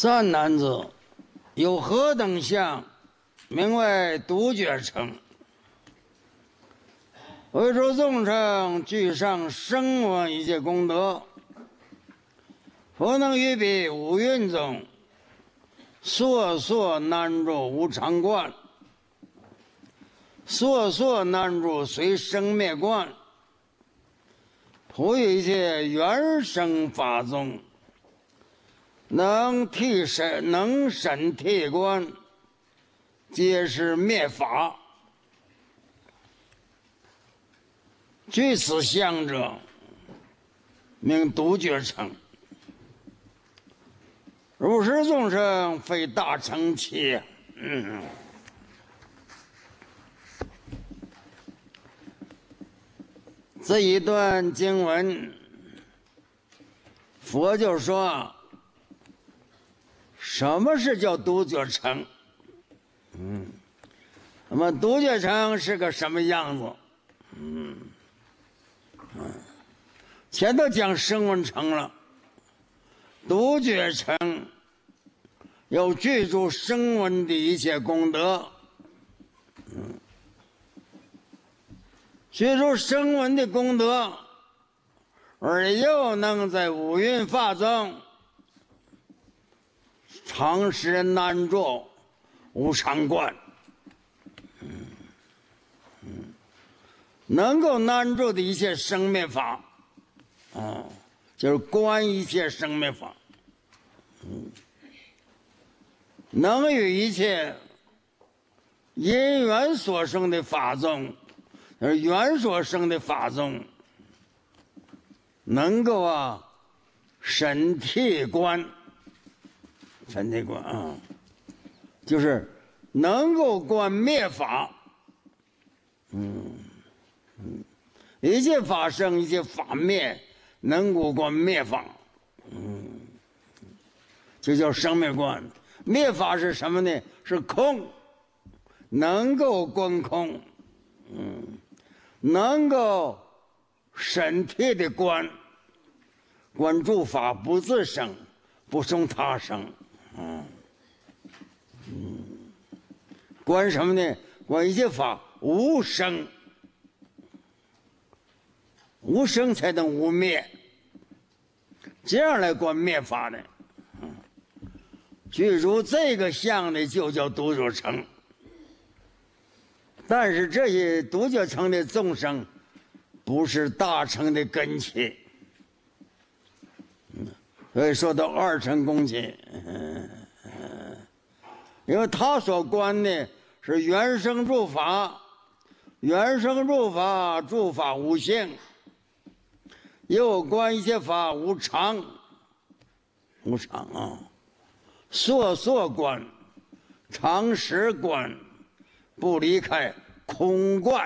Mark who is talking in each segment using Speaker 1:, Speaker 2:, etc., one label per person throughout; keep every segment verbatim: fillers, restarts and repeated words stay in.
Speaker 1: 三男子有何等相，名为独觉乘。为诸众生具上声闻一切功德，佛能于彼五蕴中，烁烁难住无常观，烁烁难住随生灭观，普于一切原生法中，能替审能审替观，皆是灭法。具此相者，名独觉乘。如是众生，非大乘期。嗯，这一段经文，佛就说，什么是叫独觉乘？嗯，那么独觉乘是个什么样子？嗯。嗯，前头讲声闻乘了，独觉乘有具足声闻的一切功德，嗯，具足声闻的功德，而又能在五蕴法中常时难住无常观，嗯嗯。能够难住的一切生灭法，啊，就是观一切生灭法，嗯，能与一切因缘所生的法中，而缘所生的法中，能够啊审替观，审替观啊，就是能够观灭法，嗯。嗯，一切法生，一切法灭，能够观灭法，嗯，这叫生灭观。灭法是什么呢？是空，能够观空，嗯，能够审替的观，观诸法不自生，不从他生，嗯嗯，观什么呢？观一切法无生。无生才能无灭，这样来观灭法的，嗯，具足这个相的就叫独觉乘。但是这些独觉乘的众生，不是大乘的根器，嗯，所以说到二乘共起，嗯嗯，因为他所观的是原生诸法，原生诸法，诸法无性。又观一切法无常，无常啊，烁烁观，常时观，不离开空观。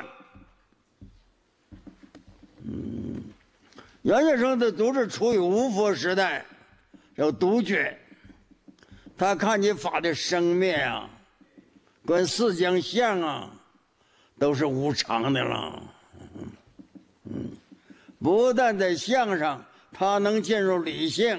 Speaker 1: 嗯，原先生的都是处于无佛时代，有独觉，他看见法的生灭啊，跟四将相啊，都是无常的了。嗯嗯。不但在相上，他能进入理性。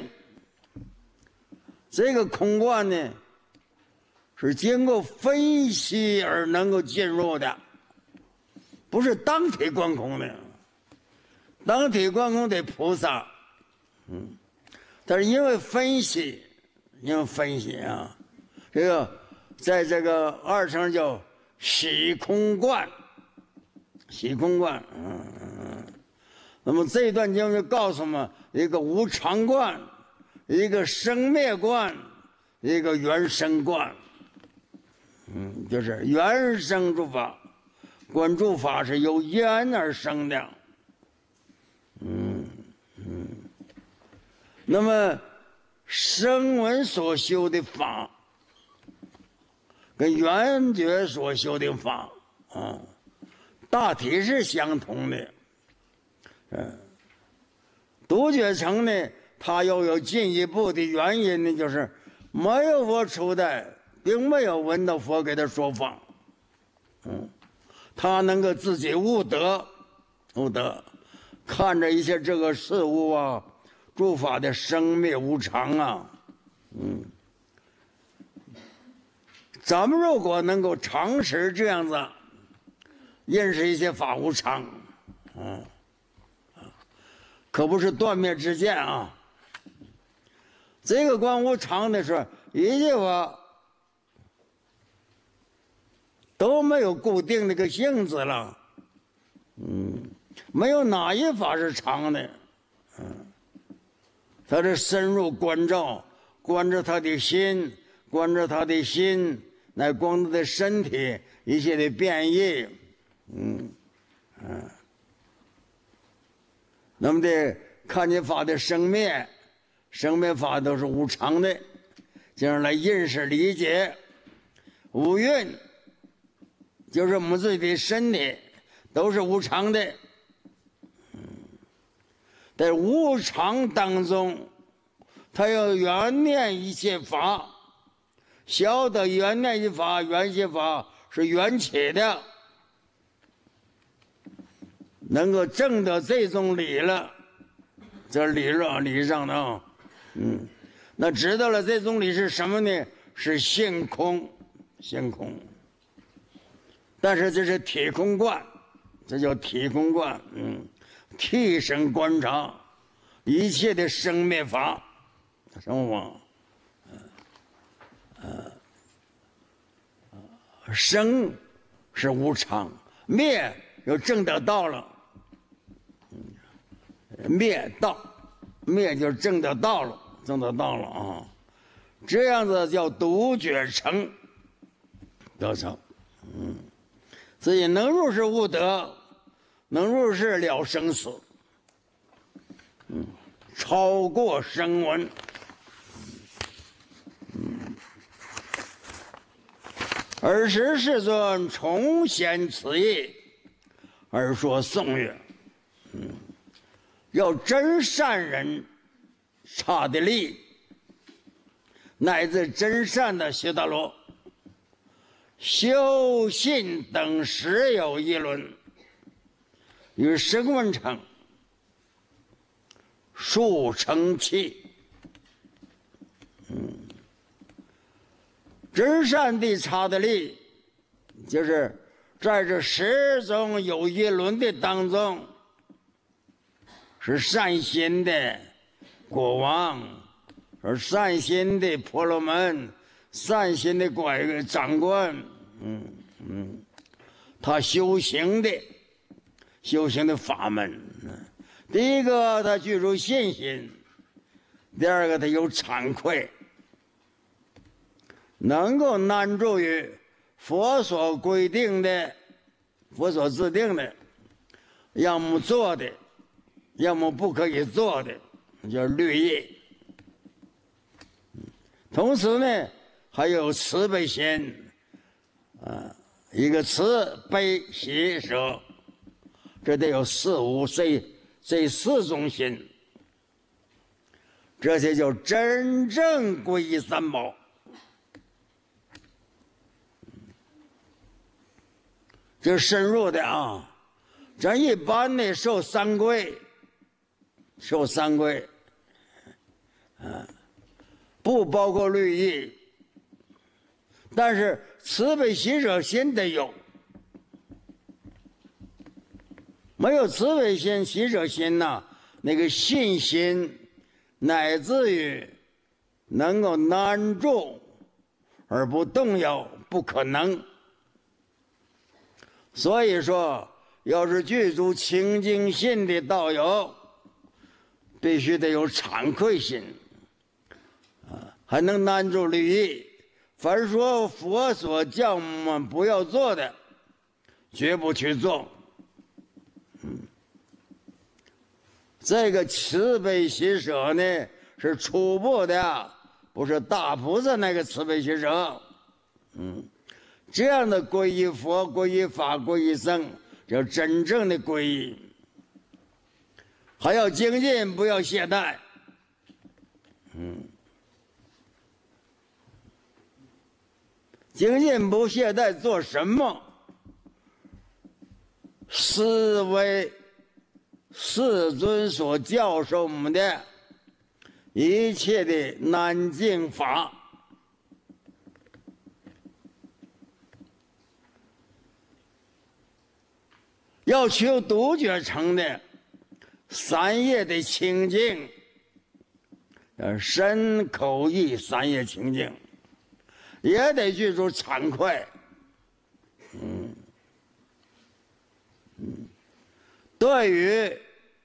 Speaker 1: 这个空观呢，是经过分析而能够进入的，不是当体观空的。当体观空得菩萨，嗯，但是因为分析，因为分析啊，这个在这个二乘叫喜空观，喜空观，嗯嗯。那么这一段经就告诉我们一个无常观，一个生灭观，一个原生观。嗯，就是原生诸法，观诸法是由缘而生的。嗯嗯。那么声闻所修的法，跟缘觉所修的法啊，大体是相同的。嗯，独觉乘呢，它又有进一步的原因呢，就是没有佛初代，并没有闻到佛给他说法，嗯，他能够自己悟得，悟得，看着一些这个事物啊，诸法的生灭无常啊，嗯， 咱们如果能够常识这样子认识一些法无常，嗯，可不是断灭之见啊。这个观无常的是一切法都没有固定的个性质了，嗯，没有哪一法是常的，嗯，他是深入关照，观着他的心，观着他的心，乃观他的身体一切的变异，嗯嗯，那么的看见法的生灭，生灭法都是无常的，这样来认识理解。五蕴就是我们自己的身体都是无常的，嗯，在无常当中，他要缘念一切法，晓得缘念一法，缘一切法是缘起的，能够证得这种理了，这理论理上的啊，嗯，那知道了这种理是什么呢？是性空，性空。但是这是体空观，这叫体空观，嗯，替身观察一切的生灭法，什么法？呃，呃，生是无常，灭又证得道了，灭道，灭就证得道了，证得道了啊，这样子叫独觉成，得成，嗯。所以能入世悟得，能入世了生死，嗯，超过声闻，嗯，尔时世尊重显此义，而说颂曰：嗯，要真善人差的力，乃至真善的悉达罗。修信等实有一论，与声闻乘数成器，嗯，真善的差的力，就是在这十种有一论的当中，是善心的国王，而善心的婆罗门。善心的管长官，嗯嗯，他修行的修行的法门，第一个他具足信心，第二个他有惭愧，能够难住于佛所规定的、佛所制定的，要么做的，要么不可以做的，叫律义。同时呢，还有慈悲心，啊，一个慈悲喜舍，这得有四无这这四种心，这些叫真正皈依三宝。这深入的啊，咱一般的受三皈，受三皈，啊，不包括律义。但是慈悲喜舍心得有，没有慈悲心、喜舍心呐，那个信心乃至于能够难住而不动摇，不可能。所以说，要是具足清净心的道友，必须得有惭愧心，啊，还能难住律义。凡说佛所教我们不要做的，绝不去做。嗯，这个慈悲喜舍呢，是初步的，不是大菩萨那个慈悲喜舍。嗯，这样的皈依佛、皈依法、皈依僧，叫真正的皈依。还要精进，不要懈怠。嗯。精进不懈怠做什么？思维世尊所教授我们的一切的难净法， 要求独觉成的三业的清净，呃，身口意三业清净，也得记住惭愧。嗯嗯，对于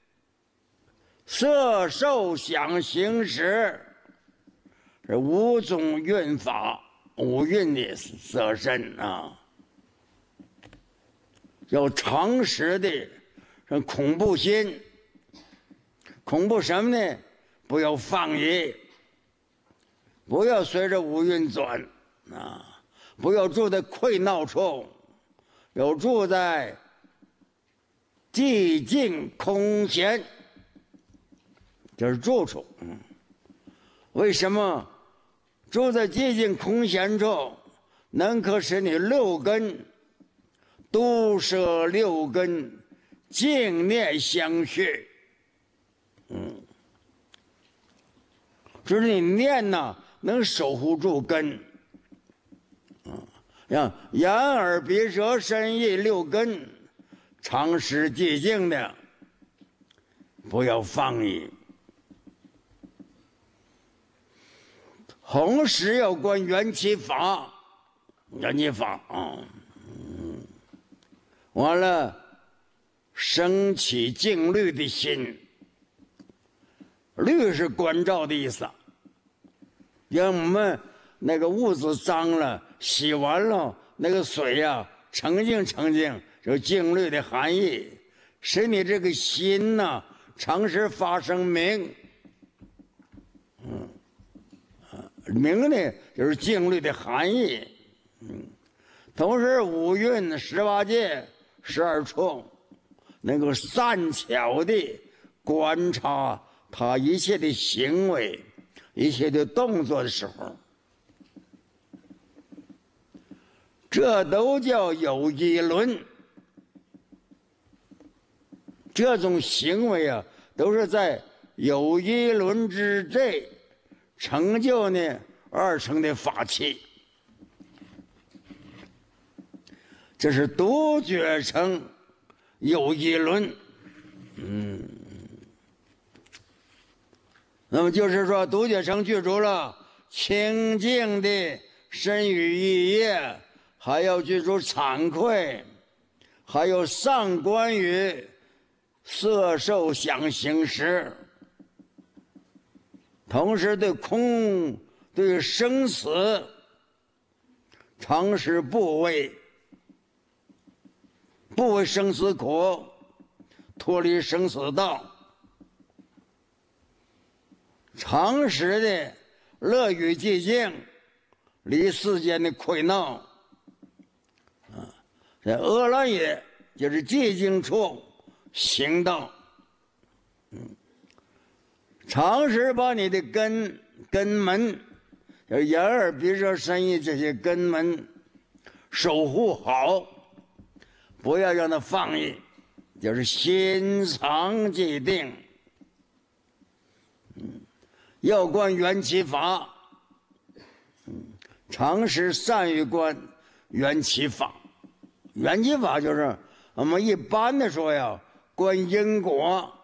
Speaker 1: 色受想行识是五种蕴法，五蕴的色身啊，要常识的是恐怖心。恐怖什么呢？不要放逸，不要随着五蕴转啊，不要住在溃闹处，要住在寂静空闲，就是住处。嗯，为什么住在寂静空闲处，能可使你六根都摄六根净念相续？嗯，就是你念呢，能守护住根。嗯，像眼耳鼻舌身意六根，常时寂静的，不要放逸。同时要观缘起法，缘起法啊，嗯，完了，升起净虑的心。虑是关照的意思，让我们那个屋子脏了，洗完了那个水呀、啊，澄净澄净，有净虑的含义，使你这个心呐、啊，常时发生明。嗯，啊，明呢就是净虑的含义。嗯，同时五蕴十八界十二处，能够善巧的观察他一切的行为，一切的动作的时候，这都叫有依轮。这种行为啊，都是在有依轮之内成就呢而成的法器。这是独觉成有依轮。嗯。那么就是说，独觉成具足了清净的身语意业，还要具足惭愧，还有上观于色受想行识，同时对空对生死常识不畏，不为生死苦，脱离生死道。常时的乐于寂静，离世间的溃闹啊，这阿赖耶就是寂静处行道。嗯，常时把你的根根门，就是眼耳鼻舌身意这些根门守护好，不要让它放逸，就是心常寂定。嗯，要观缘起法，嗯，常时善于观缘起法。缘起法就是我们一般的说呀，观因果，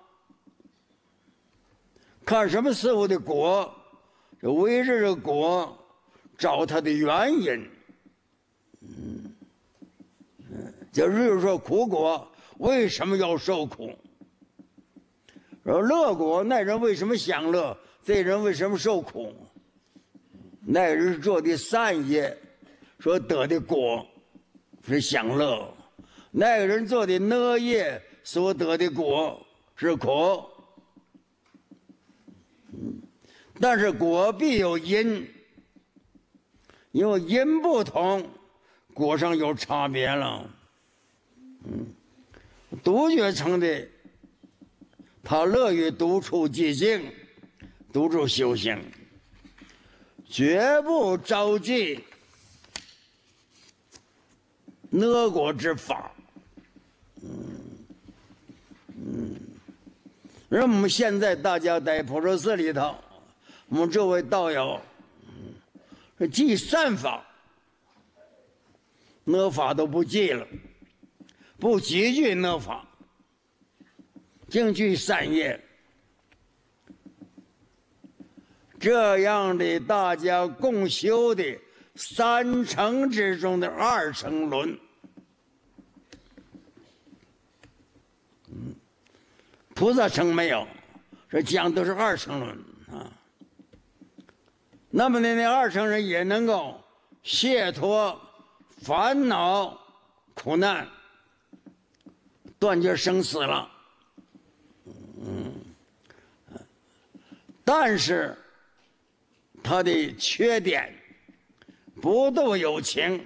Speaker 1: 看什么事物的果，就围着这果找它的原因。嗯，就比如说苦果为什么要受苦？说乐果，那人为什么享乐？这人为什么受苦？那人做的善业，所得的果是享乐；那个人做的恶业所得的果是苦。嗯，但是果必有因，因为因不同，果上有差别了。嗯，独觉成的，他乐于独处寂静，独处修行，绝不着急恶果之法。嗯嗯，而我们现在大家在普陀寺里头，我们这位道友，嗯，记善法，恶法都不记了， 不积聚恶法，净具善业。这样的大家共修的三乘之中的二乘论，嗯，菩萨乘没有，这讲都是二乘论啊。那么呢，那二乘人也能够解脱烦恼苦难，断绝生死了。嗯，但是他的缺点，不度有情，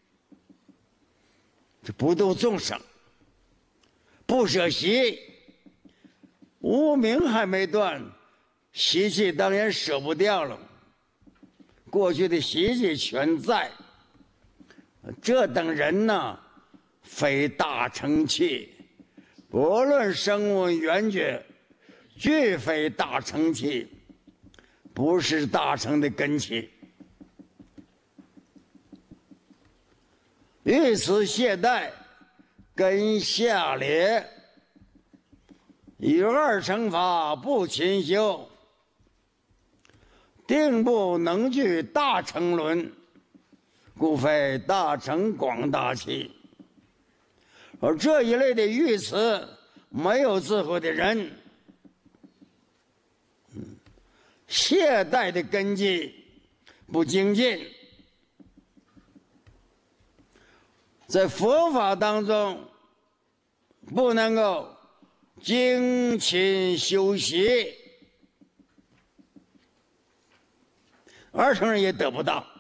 Speaker 1: 这不度众生，不舍习，无明还没断，习气当然舍不掉了。过去的习气全在，这等人呢，非大乘器，不论声闻缘觉，俱非大乘器，不是大乘的根器。于此懈怠，根下劣，与二乘法不勤修，定不能具大乘轮，故非大乘广大器。而这一类的语词，没有智慧的人，懈怠的根基不精进，在佛法当中不能够精勤修习，二乘人也得不到，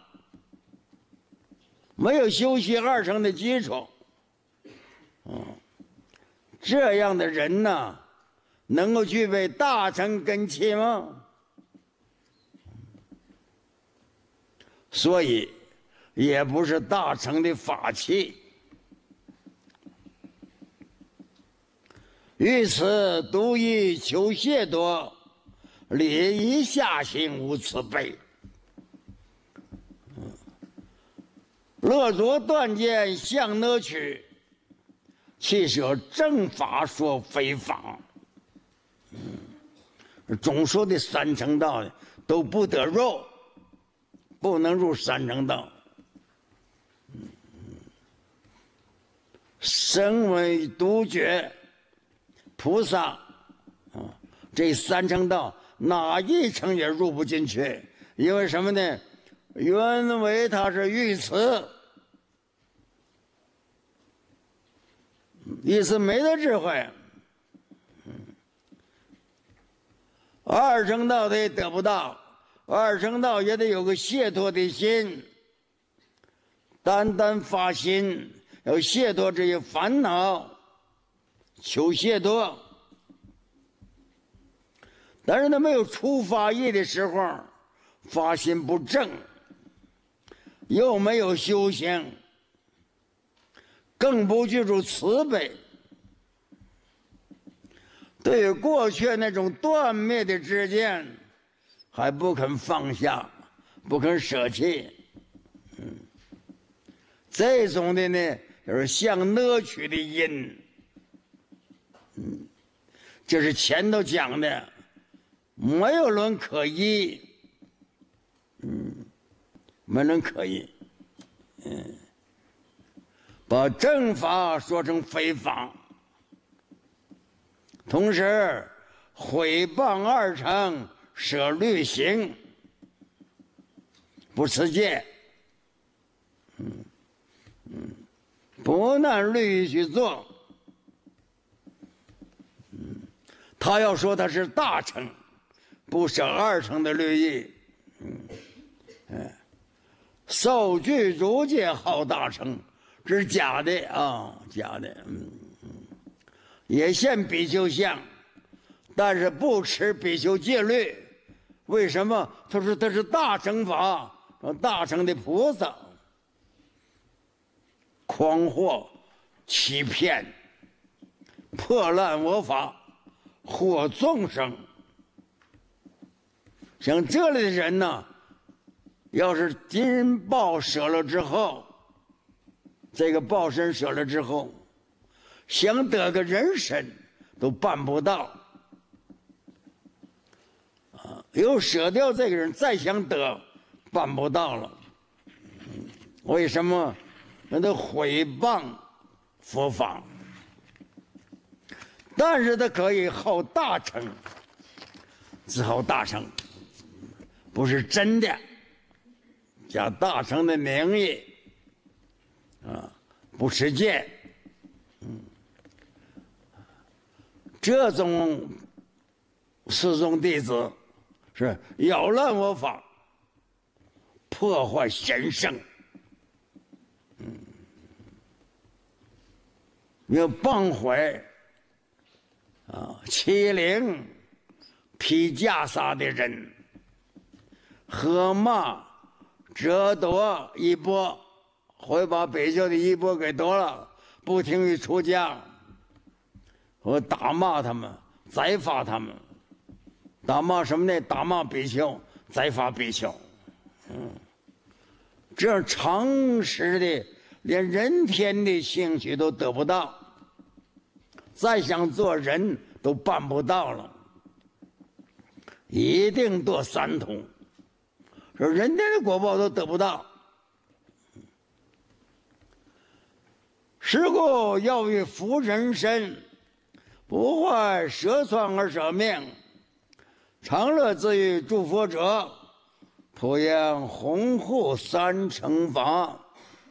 Speaker 1: 没有修习二乘的基础。嗯，这样的人呢，能够具备大乘根器吗？所以也不是大乘的法器。于此独以求解脱，理以下心无慈悲。乐着断见向乐取，弃舍正法说非法。嗯，总说的三乘道都不得入，不能入三乘道。声闻独觉菩萨啊，这三乘道哪一乘也入不进去，因为什么呢？原为它是语词，意思没得智慧。二乘道他也得不到，二乘道也得有个解脱的心，单单发心要解脱这些烦恼，求解脱。但是他没有出发意的时候，发心不正，又没有修行，更不具足慈悲，对于过去那种断灭的知见还不肯放下，不肯舍弃。嗯，这种的呢，就是向乐取的因。嗯，就是前头讲的没有人可依。嗯，没人可依。嗯，把正法说成非法，同时毁谤二乘，舍律行，不持戒。嗯嗯，不按律去做。嗯，他要说他是大乘，不舍二乘的律仪。嗯，哎，受具足戒好大乘，这是假的啊，假的。嗯嗯，也现比丘相，但是不持比丘戒律。为什么？他说他是大乘法，大乘的菩萨，诳惑、欺骗、破烂我法，惑众生。像这类的人呢，要是金报舍了之后，这个报身舍了之后， 想得个人身都办不到。啊，有舍掉这个人，再想得，办不到了。为什么？那都毁谤佛法。但是他可以好大乘，自好大乘，不是真的，假大乘的名义，啊，不持戒，嗯，这种四宗弟子是扰乱我法，破坏神圣，嗯，要谤毁。啊，欺凌、披袈裟的人，喝骂、折夺衣钵，会把北教的衣钵给夺了，不听于出家，我打骂他们，宰罚他们。打骂什么呢？打骂比丘，宰罚比丘。嗯，这样常识的，连人天的兴趣都得不到。再想做人都办不到了，一定堕三途，说人间的果报都得不到。是故要欲福人身，不坏舍窜而舍命，常乐自欲诸佛者，普应弘护三乘法。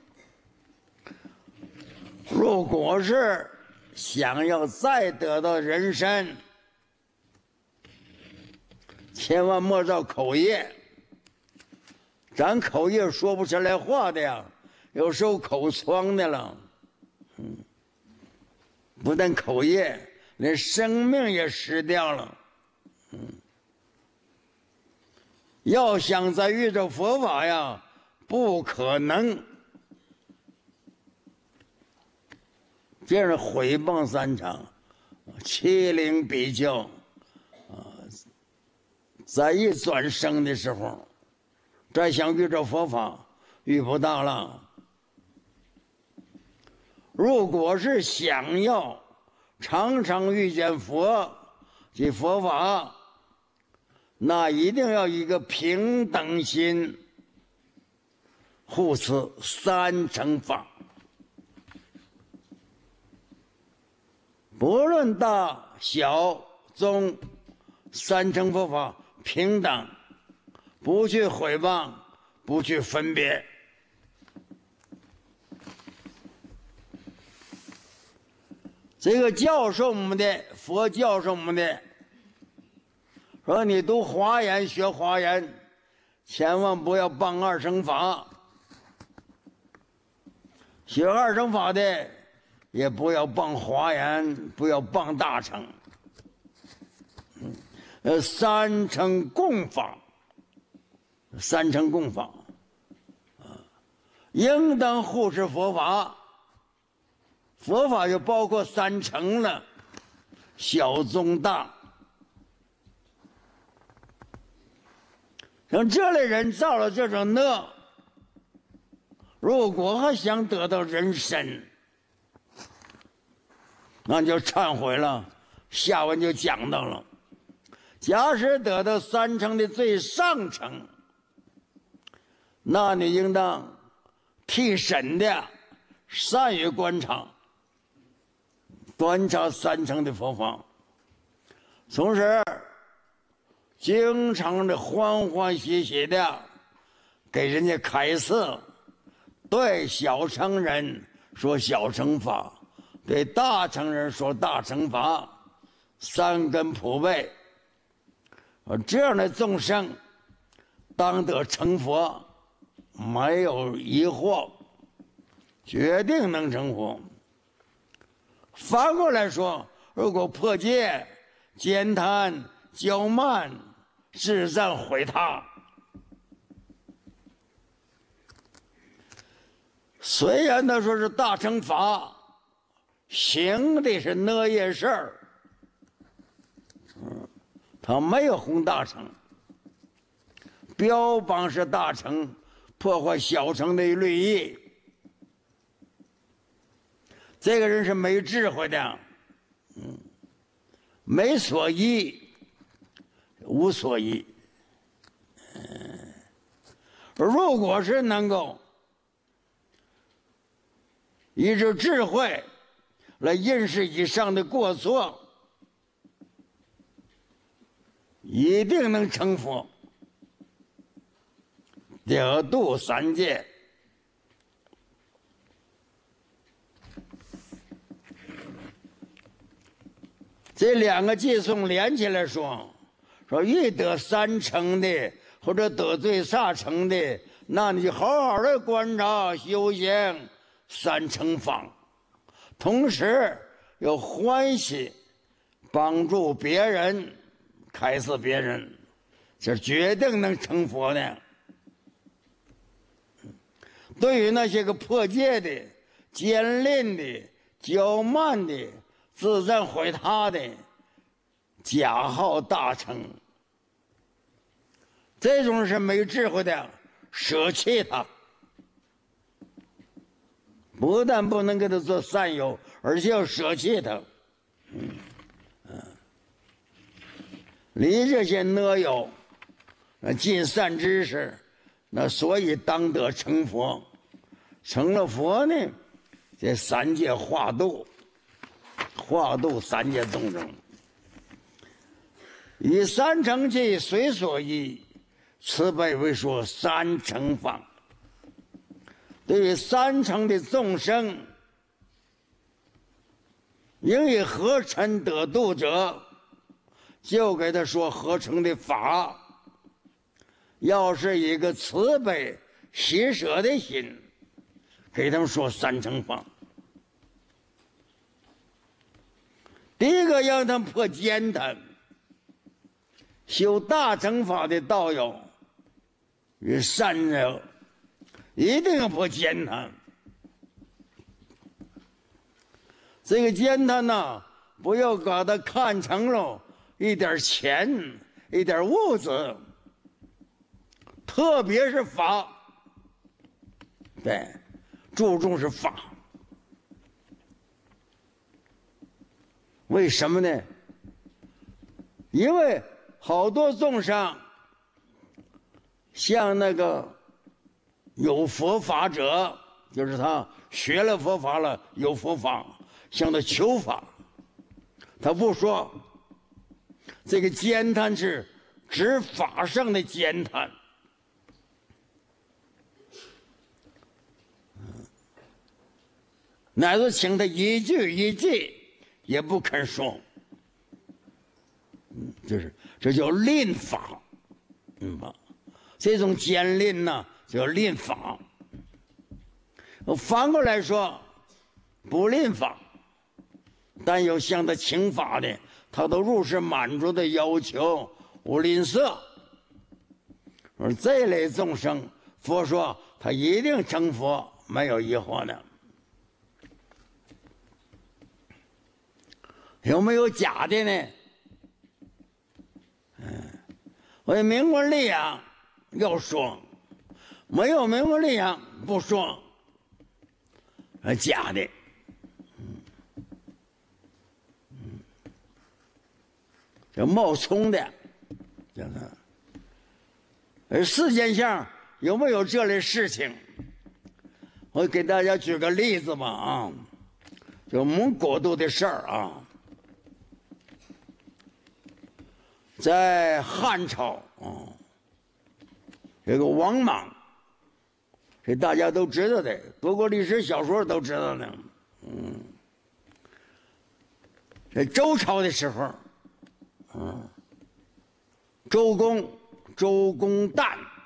Speaker 1: 如果是想要再得到人身，千万莫造口业。咱口业说不出来话的呀，有时候口疮的了，嗯，不但口业，连生命也失掉了，嗯。要想再遇着佛法呀，不可能。这样毁谤三乘，欺凌比丘，啊，在一转生的时候，再想遇着佛法，遇不到了。如果是想要常常遇见佛及佛法，那一定要一个平等心，护持三乘法。不论大小宗，三乘佛法平等，不去毁谤，不去分别。这个教授我们的佛教授我们的说，你读华严学华严，千万不要谤二乘法。学二乘法的也不要谤华严，不要谤大乘。呃，三乘共法，三乘共法，啊，应当护持佛法。佛法就包括三乘了，小中大。像这类人造了这种恶，如果还想得到人身，那就忏悔了。下文就讲到了，假使得到三乘的最上乘，那你应当替身的善于观察，观察三乘的佛法，同时经常的欢欢喜喜的给人家开示，对小乘人说小乘法，对大乘人说大乘法，三根普被。这样的众生当得成佛，没有疑惑，决定能成佛。反过来说，如果破戒、慳贪、骄慢、自赞毁他，虽然他说是大乘法，行的是恶业事儿，嗯，他没有弘大乘，标榜是大乘，破坏小乘的律仪。 这个人是没智慧的，嗯，没所依，无所依。嗯，如果是能够以这智慧来认识以上的过错，一定能成佛，得度三界。这两个偈颂连起来说，说欲得三乘的或者得罪下乘的，那你就好好的观察修行三乘法，同时要欢喜帮助别人，开示别人，这决定能成佛的。对于那些个破戒的、坚吝的、骄慢的、自赞毁他的、假好大乘，这种是没智慧的，舍弃他，不但不能给他做善友，而且要舍弃他。嗯嗯，离这些恶友，尽善知识，那所以当得成佛。成了佛呢，这三界化度，化度三界众生。以三乘偈随所依，此辈为说三乘法。对于三乘的众生，应以合尘得度者，就给他说合成的法。要是一个慈悲喜舍的心，给他们说三乘法。第一个让他们破坚贪，修大乘法的道友与善人一定要破坚贪。这个坚贪呢，不要把它看成了一点钱、一点物质，特别是法，对，注重是法。为什么呢？因为好多众生像那个有佛法者，就是他学了佛法了，有佛法，向他求法，他不说这个坚贪是指法上的坚贪，乃至请他一句一句也不肯说，嗯，就是这叫吝法，嗯吧？这种坚吝呢叫吝法。反过来说，不吝法，但有向他请法的，他都如实满足的要求，无吝啬。而这类众生，佛说他一定成佛，没有疑惑的。有没有假的呢？嗯，为名闻利养要说，没有名闻利养不说，是假的。嗯嗯，这冒充的，叫他。而世间上有没有这类事情？我给大家举个例子吧啊，就蒙古度的事儿啊。在汉朝啊，这个王莽，这大家都知道的，读过历史小说都知道的。嗯，这周朝的时候，嗯，周公周公旦